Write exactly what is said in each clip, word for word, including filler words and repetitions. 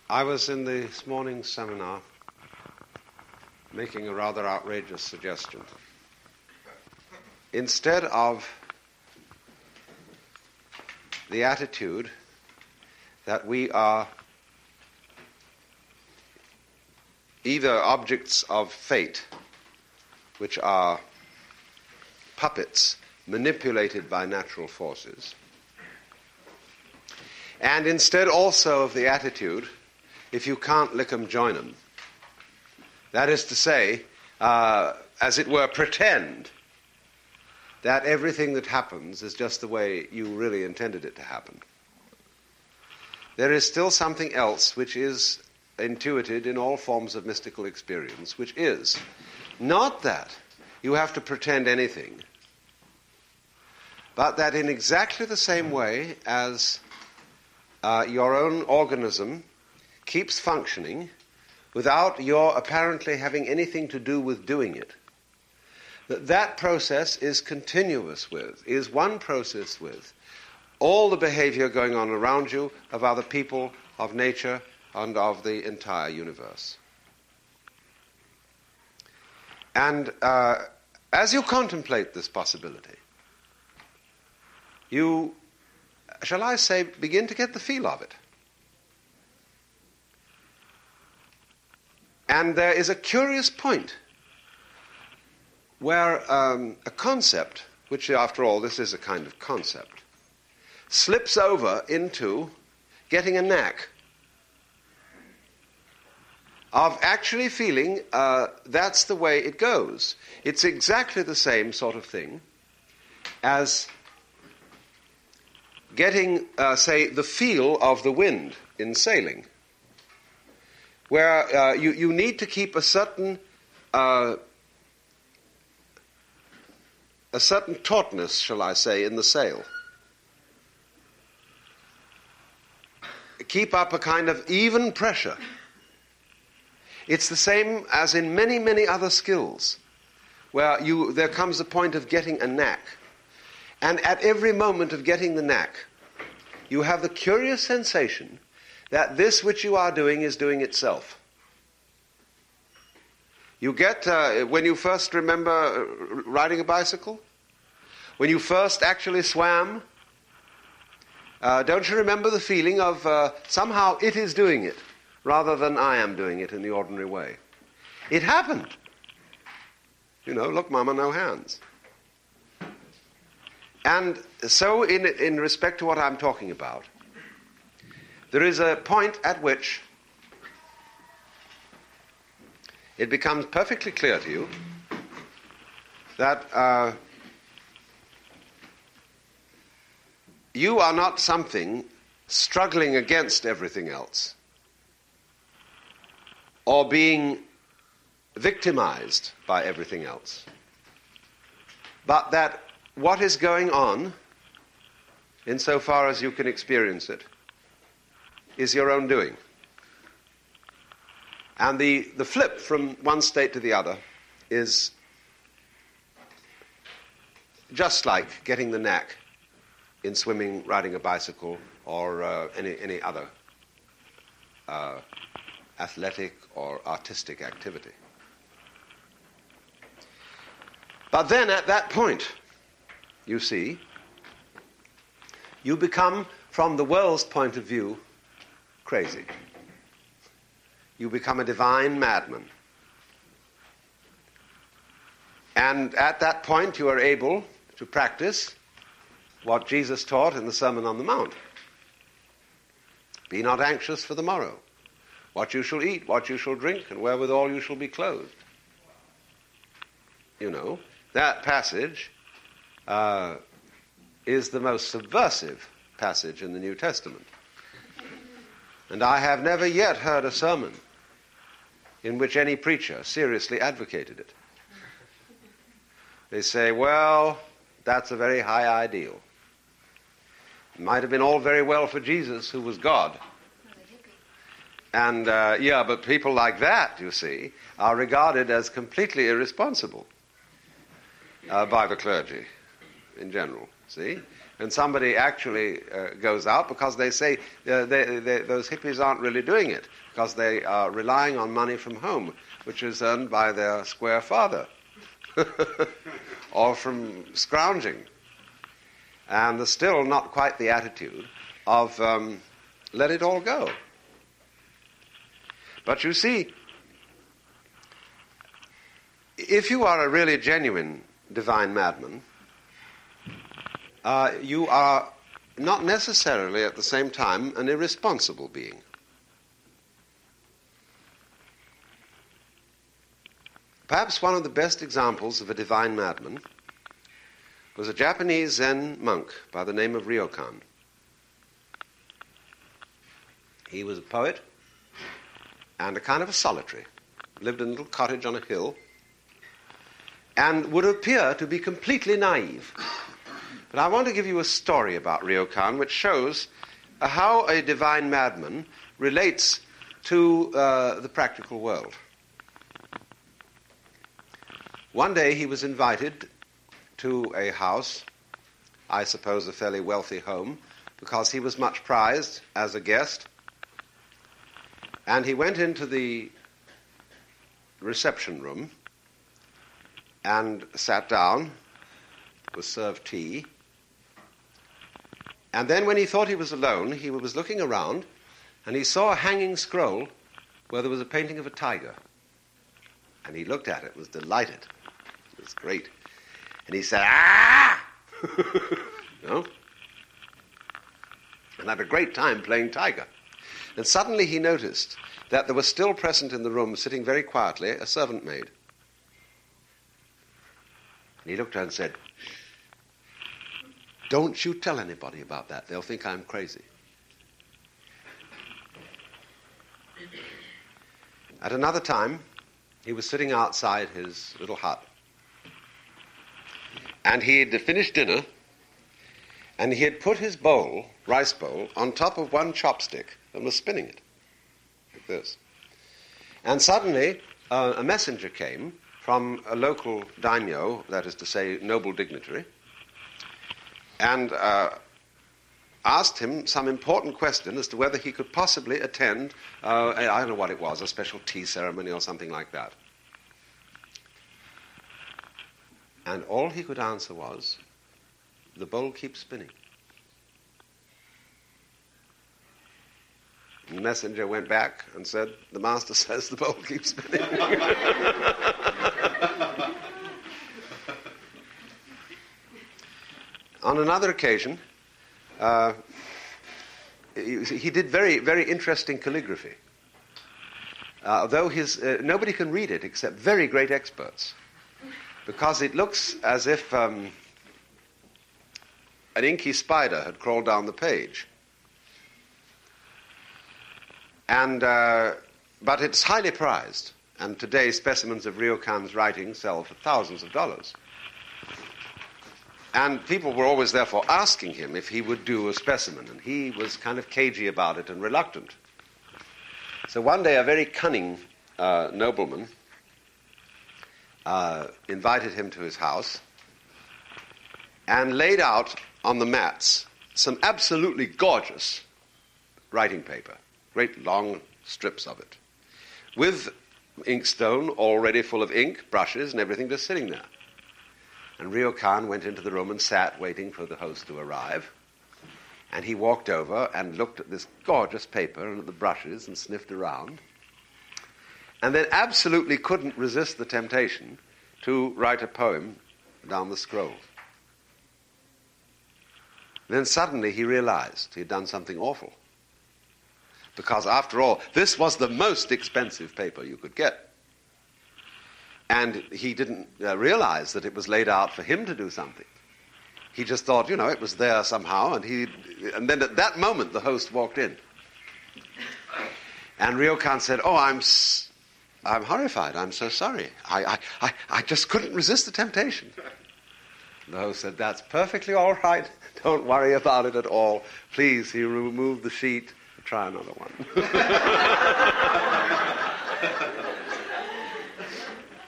I was in this morning's seminar making a rather outrageous suggestion. Instead of the attitude that we are either objects of fate, which are puppets manipulated by natural forces, and instead also of the attitude, if you can't lick 'em, join 'em. That is to say, uh, as it were, pretend that everything that happens is just the way you really intended it to happen. There is still something else which is intuited in all forms of mystical experience, which is not that you have to pretend anything, but that in exactly the same way as uh, your own organism keeps functioning without your apparently having anything to do with doing it, that that process is continuous with, is one process with, all the behavior going on around you, of other people, of nature, and of the entire universe. And uh, as you contemplate this possibility, you, shall I say, begin to get the feel of it. And there is a curious point where um, a concept, which after all this is a kind of concept, slips over into getting a knack of actually feeling uh, that's the way it goes. It's exactly the same sort of thing as getting, uh, say, the feel of the wind in sailing, where uh, you, you need to keep a certain uh, a certain tautness, shall I say, in the sail. Keep up a kind of even pressure. It's the same as in many, many other skills, where you there comes a point of getting a knack. And at every moment of getting the knack, you have the curious sensation that this which you are doing is doing itself. You get, uh, when you first remember riding a bicycle, when you first actually swam, uh, don't you remember the feeling of uh, somehow it is doing it, rather than I am doing it in the ordinary way? It happened. You know, look, Mama, no hands. And so in, in respect to what I'm talking about, there is a point at which it becomes perfectly clear to you that uh, you are not something struggling against everything else or being victimized by everything else, but that what is going on, insofar as you can experience it, is your own doing. And the, the flip from one state to the other is just like getting the knack in swimming, riding a bicycle, or uh, any, any other uh, athletic or artistic activity. But then at that point, you see, you become, from the world's point of view, crazy. You become a divine madman. And at that point, you are able to practice what Jesus taught in the Sermon on the Mount. Be not anxious for the morrow, what you shall eat, what you shall drink, and wherewithal you shall be clothed. You know, that passage uh, is the most subversive passage in the New Testament. And I have never yet heard a sermon in which any preacher seriously advocated it. They say, well, that's a very high ideal. It might have been all very well for Jesus, who was God. And, uh, yeah, but people like that, you see, are regarded as completely irresponsible uh, by the clergy in general, see? And somebody actually uh, goes out because they say uh, they, they, those hippies aren't really doing it because they are relying on money from home, which is earned by their square father or from scrounging. And there's still not quite the attitude of um, let it all go. But you see, if you are a really genuine divine madman, uh, you are not necessarily at the same time an irresponsible being. Perhaps one of the best examples of a divine madman was a Japanese Zen monk by the name of Ryokan. He was a poet and a kind of a solitary, lived in a little cottage on a hill, and would appear to be completely naive. But I want to give you a story about Ryokan which shows uh, how a divine madman relates to uh, the practical world. One day he was invited to a house, I suppose a fairly wealthy home, because he was much prized as a guest. And he went into the reception room and sat down, was served tea. And then when he thought he was alone, he was looking around and he saw a hanging scroll where there was a painting of a tiger. And he looked at it, was delighted. It was great. And he said, "Ah!" No? And had a great time playing tiger. And suddenly he noticed that there was still present in the room, sitting very quietly, a servant maid. And he looked at her and said, "Don't you tell anybody about that. They'll think I'm crazy." At another time, he was sitting outside his little hut. And he had finished dinner, and he had put his bowl, rice bowl, on top of one chopstick and was spinning it, like this. And suddenly, uh, a messenger came from a local daimyo, that is to say, noble dignitary, and uh, asked him some important question as to whether he could possibly attend, uh, I don't know what it was, a special tea ceremony or something like that. And all he could answer was, "The bowl keeps spinning." And the messenger went back and said, "The master says the bowl keeps spinning." On another occasion, uh, he, he did very, very interesting calligraphy. Uh, though his, uh, nobody can read it except very great experts, because it looks as if um, an inky spider had crawled down the page. And, uh, but it's highly prized, and today specimens of Ryokan's writing sell for thousands of dollars. And people were always therefore asking him if he would do a specimen, and he was kind of cagey about it and reluctant. So one day a very cunning uh, nobleman uh, invited him to his house and laid out on the mats some absolutely gorgeous writing paper, great long strips of it, with inkstone already full of ink, brushes, and everything just sitting there. And Ryokan went into the room and sat waiting for the host to arrive. And he walked over and looked at this gorgeous paper and at the brushes and sniffed around. And then absolutely couldn't resist the temptation to write a poem down the scroll. Then suddenly he realized he had done something awful. Because after all, this was the most expensive paper you could get. And he didn't uh, realize that it was laid out for him to do something. He just thought, you know, it was there somehow, and he, and then at that moment the host walked in. And Ryokan said, "Oh, I'm s- I'm horrified. I'm so sorry. I, I, I, I just couldn't resist the temptation." The host said, "That's perfectly all right. Don't worry about it at all. Please," he removed the sheet. "Try another one."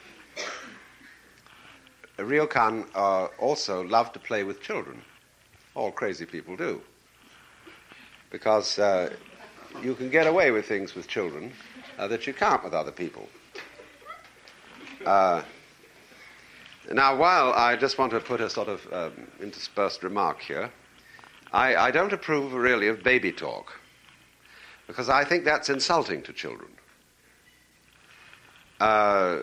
Ryokan uh, also loved to play with children. All crazy people do. Because uh, you can get away with things with children uh, that you can't with other people. Uh, now, while I just want to put a sort of um, interspersed remark here, I, I don't approve really of baby talk, because I think that's insulting to children. Uh,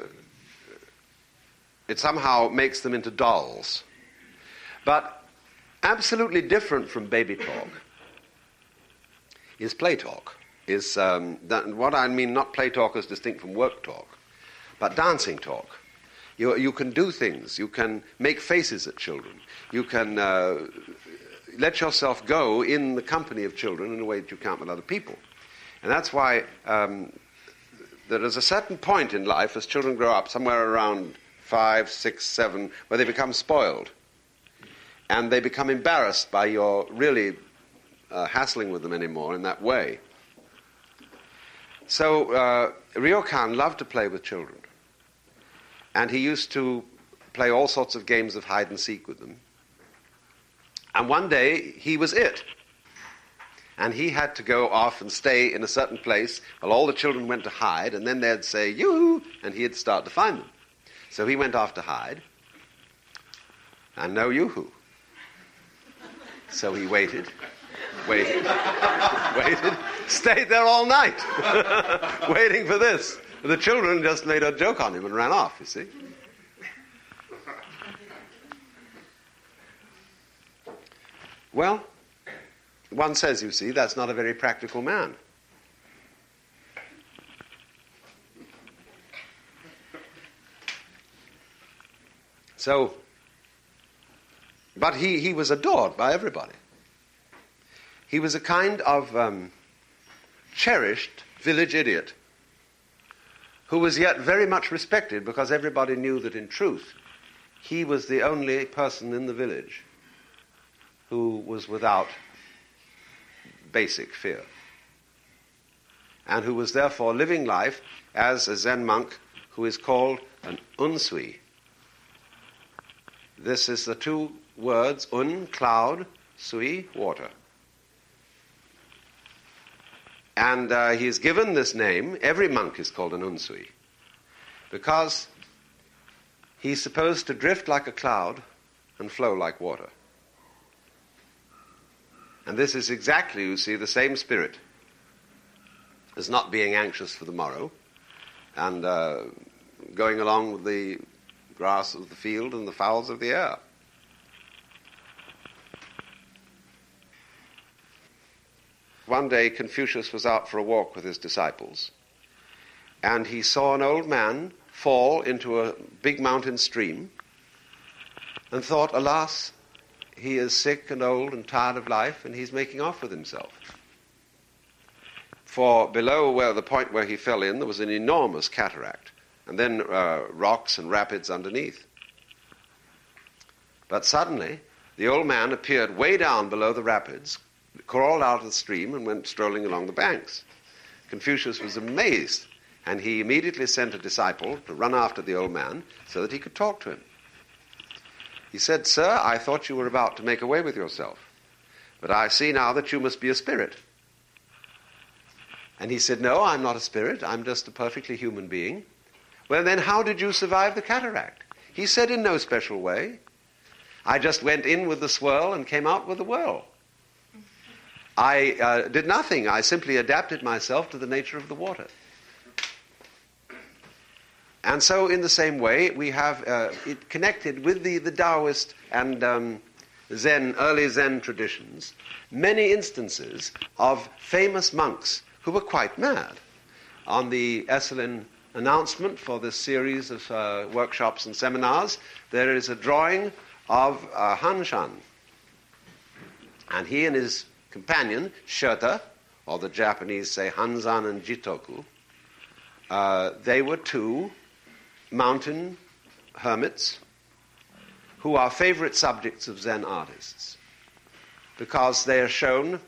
it somehow makes them into dolls. But absolutely different from baby talk is play talk. Is um, that, what I mean, not play talk as distinct from work talk, but dancing talk. You, you can do things. You can make faces at children. You can uh, let yourself go in the company of children in a way that you can't with other people. And that's why um, there is a certain point in life as children grow up, somewhere around five, six, seven, where they become spoiled. And they become embarrassed by your really uh, hassling with them anymore in that way. So uh, Ryokan loved to play with children. And he used to play all sorts of games of hide and seek with them. And one day he was it. And he had to go off and stay in a certain place while all the children went to hide, and then they'd say, yoo-hoo, and he'd start to find them. So he went off to hide, and no yoo-hoo. So he waited, waited, waited, stayed there all night, waiting for this. The children just made a joke on him and ran off, you see. Well, one says, you see, that's not a very practical man. So, but he, he was adored by everybody. He was a kind of um, cherished village idiot who was yet very much respected because everybody knew that in truth he was the only person in the village who was without basic fear, and who was therefore living life as a Zen monk who is called an unsui. This is the two words, un, cloud, sui, water. And uh, he is given this name, every monk is called an unsui, because he's supposed to drift like a cloud and flow like water. And this is exactly, you see, the same spirit as not being anxious for the morrow and uh, going along with the grass of the field and the fowls of the air. One day Confucius was out for a walk with his disciples, and he saw an old man fall into a big mountain stream and thought, alas, he is sick and old and tired of life, and he's making off with himself. For below where the point where he fell in, there was an enormous cataract, and then uh, rocks and rapids underneath. But suddenly, the old man appeared way down below the rapids, crawled out of the stream, and went strolling along the banks. Confucius was amazed, and he immediately sent a disciple to run after the old man so that he could talk to him. He said, "Sir, I thought you were about to make away with yourself, but I see now that you must be a spirit." And he said, "No, I'm not a spirit. I'm just a perfectly human being." "Well, then how did you survive the cataract?" He said, "In no special way. I just went in with the swirl and came out with the whirl. I uh, did nothing. I simply adapted myself to the nature of the water." And so in the same way, we have uh, it connected with the, the Taoist and um, Zen, early Zen traditions, many instances of famous monks who were quite mad. On the Esalen announcement for this series of uh, workshops and seminars, there is a drawing of uh, Hanshan. And he and his companion, Shota, or the Japanese say Hanzan and Jitoku, uh, they were two mountain hermits who are favorite subjects of Zen artists because they are shown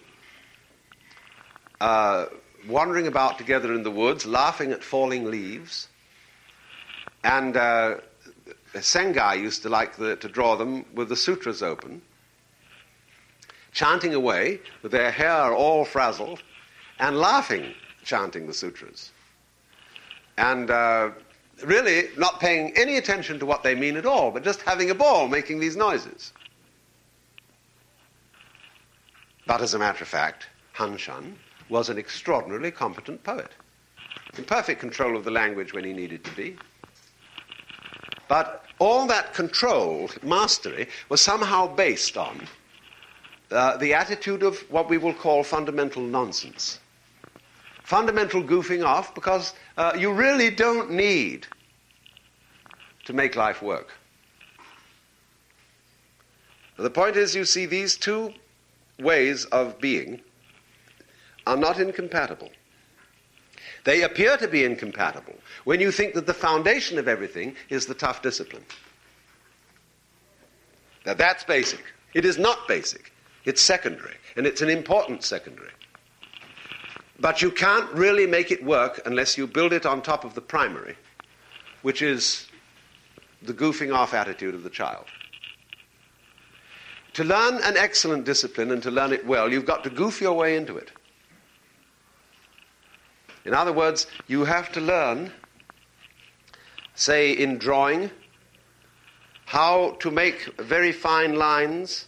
uh, wandering about together in the woods, laughing at falling leaves. And uh, Sengai used to like the, to draw them with the sutras open. chanting away with their hair all frazzled and laughing, chanting the sutras. And uh, really not paying any attention to what they mean at all, but just having a ball making these noises. But as a matter of fact, Han Shan was an extraordinarily competent poet, in perfect control of the language when he needed to be. But all that control, mastery, was somehow based on uh, the attitude of what we will call fundamental nonsense. Fundamental goofing off, because uh, you really don't need to make life work. The point is, you see, these two ways of being are not incompatible. They appear to be incompatible when you think that the foundation of everything is the tough discipline. Now that's basic. It is not basic. It's secondary, and it's an important secondary. But you can't really make it work unless you build it on top of the primary, which is the goofing off attitude of the child. To learn an excellent discipline and to learn it well, you've got to goof your way into it. In other words, you have to learn, say in drawing, how to make very fine lines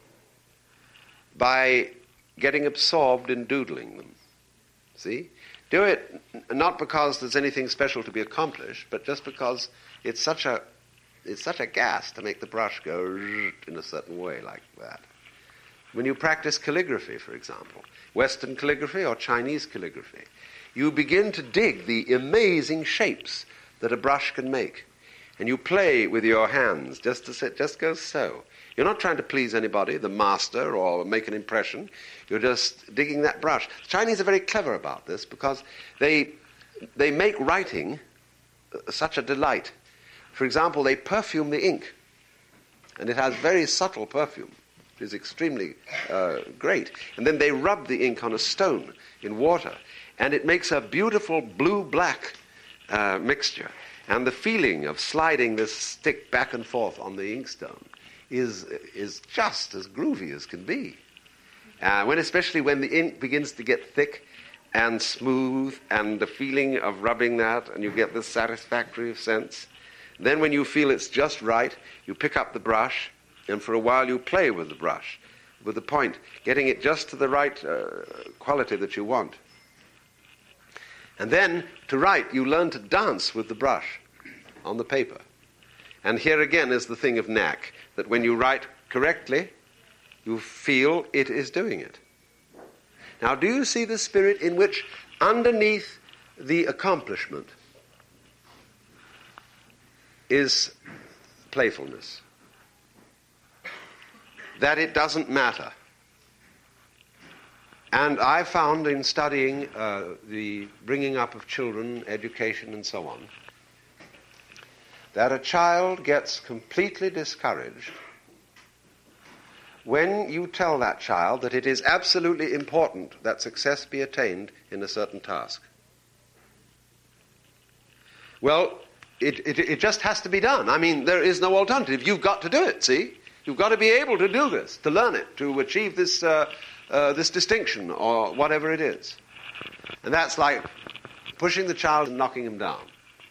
by getting absorbed in doodling them. See? Do it not because there's anything special to be accomplished, but just because it's such a it's such a gas to make the brush go in a certain way like that. When you practice calligraphy, for example, Western calligraphy or Chinese calligraphy, you begin to dig the amazing shapes that a brush can make. And you play with your hands just to sit, just go so. You're not trying to please anybody, the master, or make an impression. You're just digging that brush. The Chinese are very clever about this because they they make writing such a delight. For example, they perfume the ink, and it has very subtle perfume. It is extremely uh, great. And then they rub the ink on a stone in water, and it makes a beautiful blue-black uh, mixture. And the feeling of sliding this stick back and forth on the inkstone is is just as groovy as can be. Uh, when especially when the ink begins to get thick and smooth, and the feeling of rubbing that, and you get this satisfactory sense. Then when you feel it's just right, you pick up the brush, and for a while you play with the brush, with the point, getting it just to the right uh, quality that you want. And then, to write, you learn to dance with the brush on the paper. And here again is the thing of knack, that when you write correctly, you feel it is doing it. Now, do you see the spirit in which, underneath the accomplishment, is playfulness? That it doesn't matter. And I found in studying uh, the bringing up of children, education and so on, that a child gets completely discouraged when you tell that child that it is absolutely important that success be attained in a certain task. Well, it, it, it just has to be done. I mean, there is no alternative. You've got to do it, see? You've got to be able to do this, to learn it, to achieve this uh, uh, this distinction or whatever it is. And that's like pushing the child and knocking him down.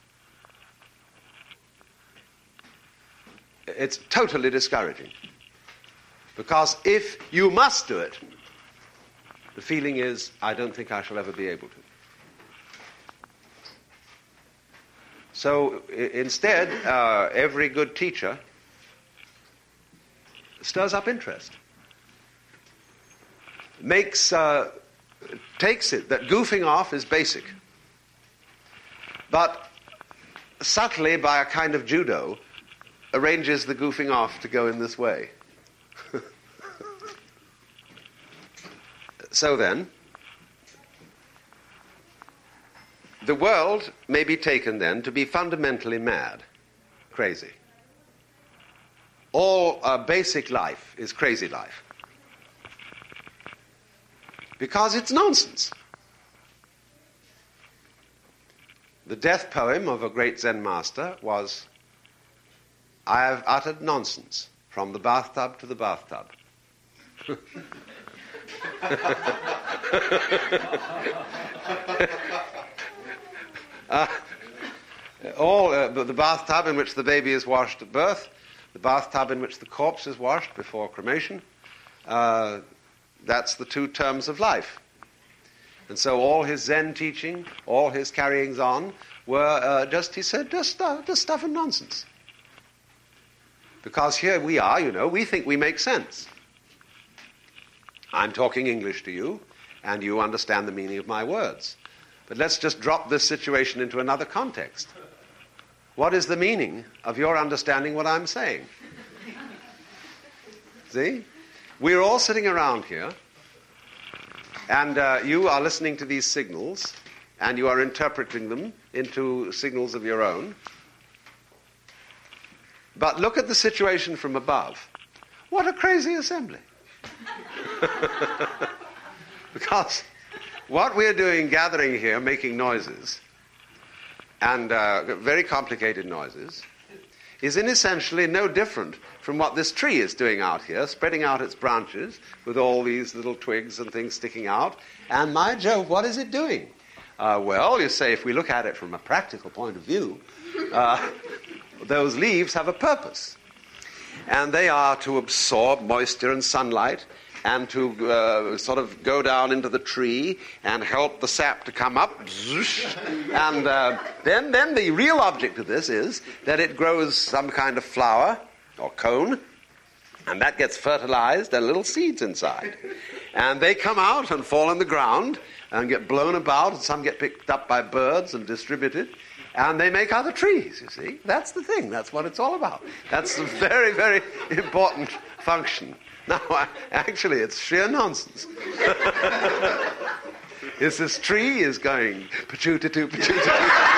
It's totally discouraging. Because if you must do it, the feeling is, I don't think I shall ever be able to. So I- instead, uh, every good teacher stirs up interest. Makes, uh, takes it that goofing off is basic. But subtly, by a kind of judo, arranges the goofing off to go in this way. So then, the world may be taken then to be fundamentally mad, crazy. All uh, basic life is crazy life. Because it's nonsense. The death poem of a great Zen master was, I have uttered nonsense from the bathtub to the bathtub. uh, all uh, the bathtub in which the baby is washed at birth, the bathtub in which the corpse is washed before cremation, uh, that's the two terms of life. And so all his Zen teaching, all his carryings on were uh, just, he said, just, uh, just stuff and nonsense. Because here we are, you know, we think we make sense. I'm talking English to you, and you understand the meaning of my words. But let's just drop this situation into another context. What is the meaning of your understanding what I'm saying? See? We're all sitting around here, and uh, you are listening to these signals, and you are interpreting them into signals of your own. But look at the situation from above. What a crazy assembly. Because what we're doing, gathering here, making noises, and uh, very complicated noises, is in essentially no different from what this tree is doing out here, spreading out its branches with all these little twigs and things sticking out. And my Jove, what is it doing? Uh, well, you say, if we look at it from a practical point of view, uh, those leaves have a purpose. And they are to absorb moisture and sunlight, and to uh, sort of go down into the tree and help the sap to come up. And uh, then, then the real object of this is that it grows some kind of flower or cone, and that gets fertilized and little seeds inside. And they come out and fall on the ground and get blown about, and some get picked up by birds and distributed, and they make other trees, you see. That's the thing. That's what it's all about. That's a very, very important function. Now, actually, it's sheer nonsense. Is this tree is going pa-choo-ta-too, pa-choo-ta-too.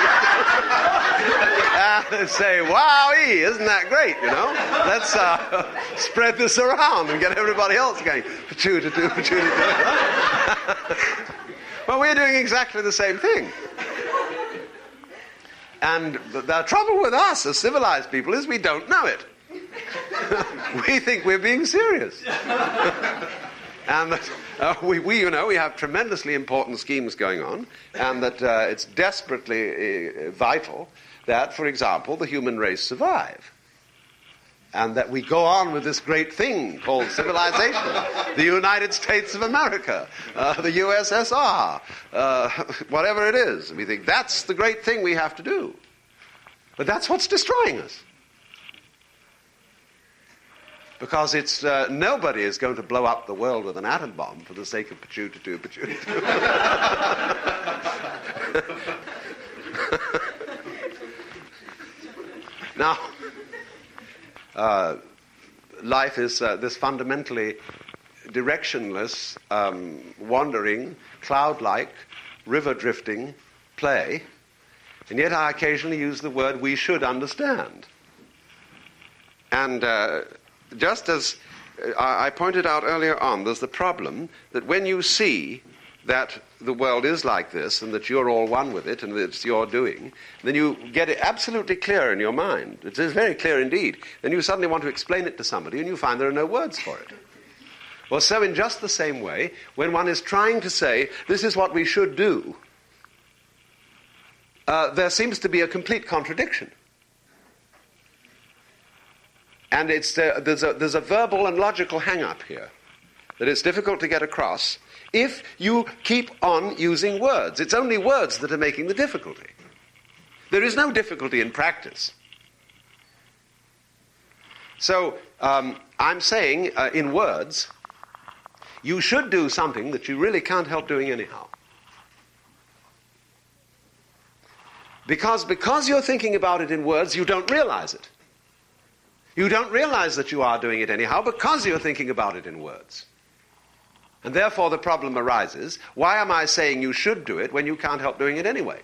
And they say, wowee, isn't that great, you know? Let's uh, spread this around and get everybody else going pa-choo-ta-too, pa-choo-ta-too. Well, we're doing exactly the same thing. And the, the trouble with us as civilized people is we don't know it. We think we're being serious. And that uh, we, we, you know, we have tremendously important schemes going on, and that uh, it's desperately uh, vital that, for example, the human race survive. And that we go on with this great thing called civilization. The United States of America, uh, the U S S R, uh, whatever it is. We think that's the great thing we have to do. But that's what's destroying us. Because it's uh, nobody is going to blow up the world with an atom bomb for the sake of pa-choo-ta-too, pa-choo-ta-too. Now, uh, life is uh, this fundamentally directionless, um, wandering, cloud-like, river-drifting play, and yet I occasionally use the word we should understand. And uh, just as I pointed out earlier on, there's the problem that when you see that the world is like this and that you're all one with it and that it's your doing, then you get it absolutely clear in your mind. It is very clear indeed. Then you suddenly want to explain it to somebody and you find there are no words for it. Well, so in just the same way, when one is trying to say, this is what we should do, uh, there seems to be a complete contradiction. And it's uh, there's, a, there's a verbal and logical hang-up here that it's difficult to get across if you keep on using words. It's only words that are making the difficulty. There is no difficulty in practice. So um, I'm saying uh, in words, you should do something that you really can't help doing anyhow. Because, because you're thinking about it in words, you don't realize it. You don't realize that you are doing it anyhow because you're thinking about it in words. And therefore the problem arises, why am I saying you should do it when you can't help doing it anyway?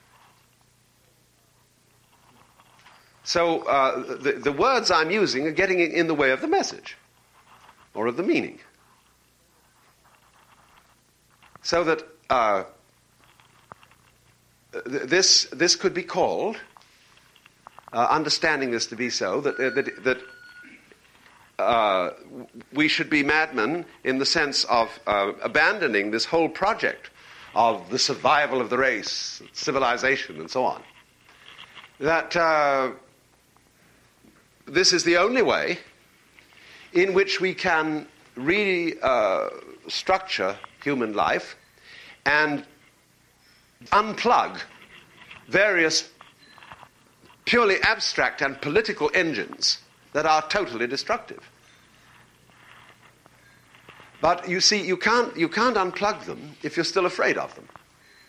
So uh, the, the words I'm using are getting in the way of the message or of the meaning. So that uh, th- this, this could be called, Uh, understanding this to be so, that, uh, that, that uh, we should be madmen in the sense of uh, abandoning this whole project of the survival of the race, civilization, and so on. That uh, this is the only way in which we can restructure uh, human life and unplug various purely abstract and political engines that are totally destructive. But you see, you can't, you can't unplug them if you're still afraid of them.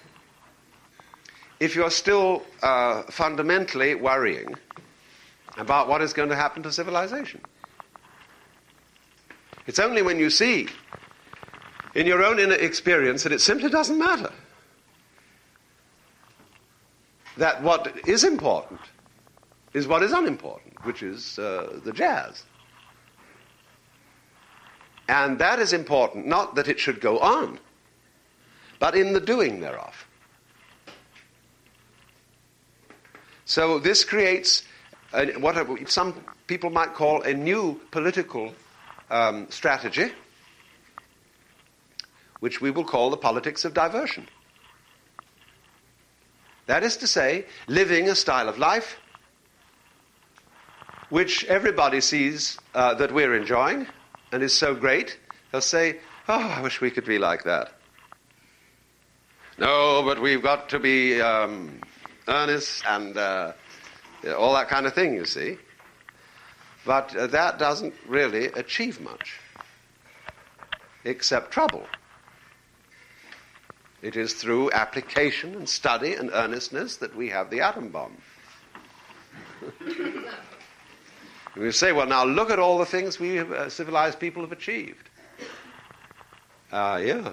If you're still uh, fundamentally worrying about what is going to happen to civilization. It's only when you see in your own inner experience that it simply doesn't matter. That what is important is what is unimportant, which is uh, the jazz. And that is important, not that it should go on, but in the doing thereof. So this creates a, what some people might call a new political um, strategy, which we will call the politics of diversion. That is to say, living a style of life which everybody sees uh, that we're enjoying and is so great, they'll say, oh, I wish we could be like that. No, but we've got to be um, earnest and uh, all that kind of thing, you see. But uh, that doesn't really achieve much, except trouble. It is through application and study and earnestness that we have the atom bomb. We say, well, now look at all the things we uh, civilized people have achieved. Ah, uh, yeah.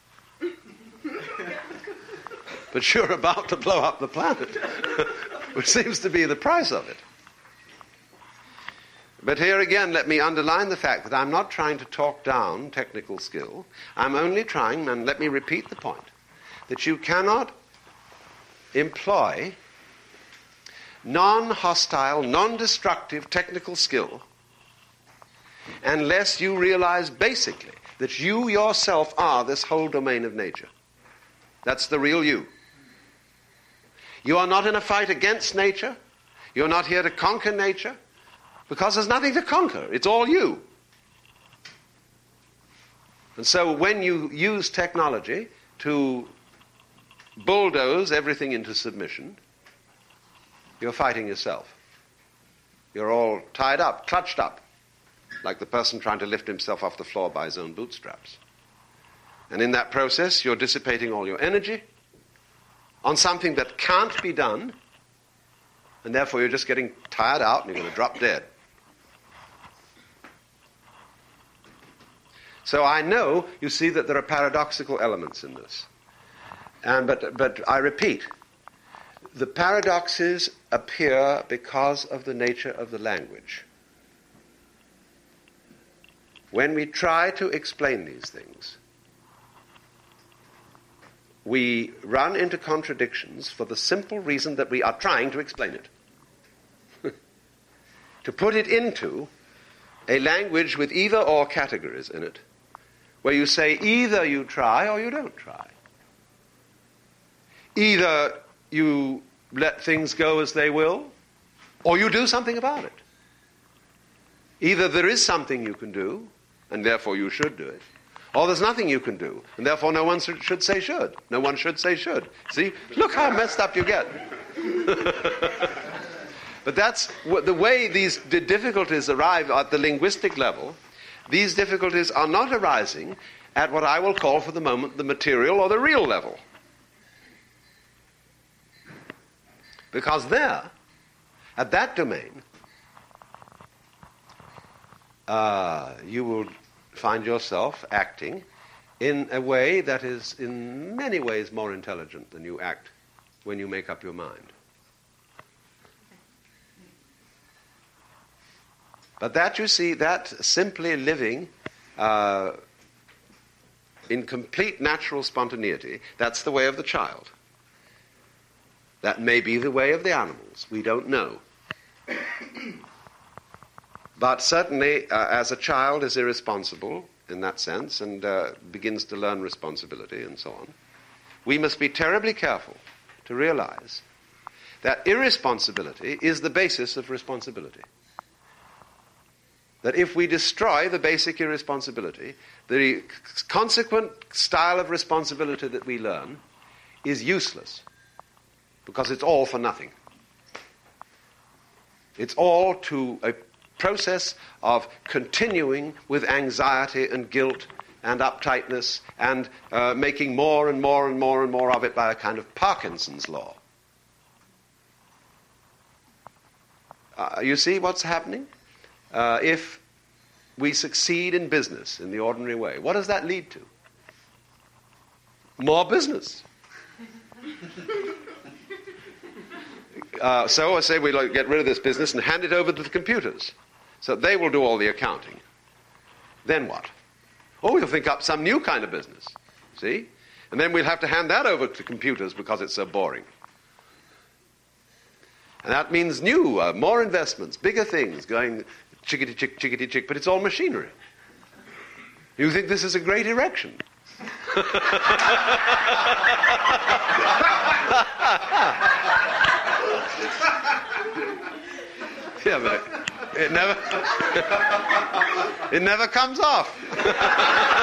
But you're about to blow up the planet, which seems to be the price of it. But here again, let me underline the fact that I'm not trying to talk down technical skill. I'm only trying, and let me repeat the point, that you cannot employ non-hostile, non-destructive technical skill unless you realize basically that you yourself are this whole domain of nature. That's the real you. You are not in a fight against nature. You're not here to conquer nature, because there's nothing to conquer. It's all you. And so when you use technology to bulldoze everything into submission, you're fighting yourself. You're all tied up, clutched up, like the person trying to lift himself off the floor by his own bootstraps. And in that process, you're dissipating all your energy on something that can't be done, and therefore you're just getting tired out and you're going to drop dead. So I know, you see, that there are paradoxical elements in this. And but but I repeat, the paradoxes appear because of the nature of the language. When we try to explain these things, we run into contradictions for the simple reason that we are trying to explain it. To put it into a language with either or categories in it, where you say either you try or you don't try. Either you let things go as they will, or you do something about it. Either there is something you can do, and therefore you should do it, or there's nothing you can do, and therefore no one should say should. No one should say should. See? Look how messed up you get. But that's the way these the difficulties arrive at the linguistic level. These difficulties are not arising at what I will call for the moment the material or the real level. Because there, at that domain, uh, you will find yourself acting in a way that is in many ways more intelligent than you act when you make up your mind. But that, you see, that simply living uh, in complete natural spontaneity, that's the way of the child. That may be the way of the animals. We don't know. but certainly uh, as a child is irresponsible in that sense and uh, begins to learn responsibility and so on, we must be terribly careful to realize that irresponsibility is the basis of responsibility. That if we destroy the basic irresponsibility, the consequent style of responsibility that we learn is useless, because it's all for nothing. It's all to a process of continuing with anxiety and guilt and uptightness and uh, making more and more and more and more of it by a kind of Parkinson's law. Uh, you see what's happening? Uh, if we succeed in business in the ordinary way, what does that lead to? More business. Uh, so I say we like get rid of this business and hand it over to the computers. So they will do all the accounting. Then what? Oh, we'll think up some new kind of business. See? And then we'll have to hand that over to computers because it's so boring. And that means new, uh, more investments, bigger things, going chickity-chick, chickity-chick, but it's all machinery. You think this is a great erection? Yeah, but it never, it never comes off.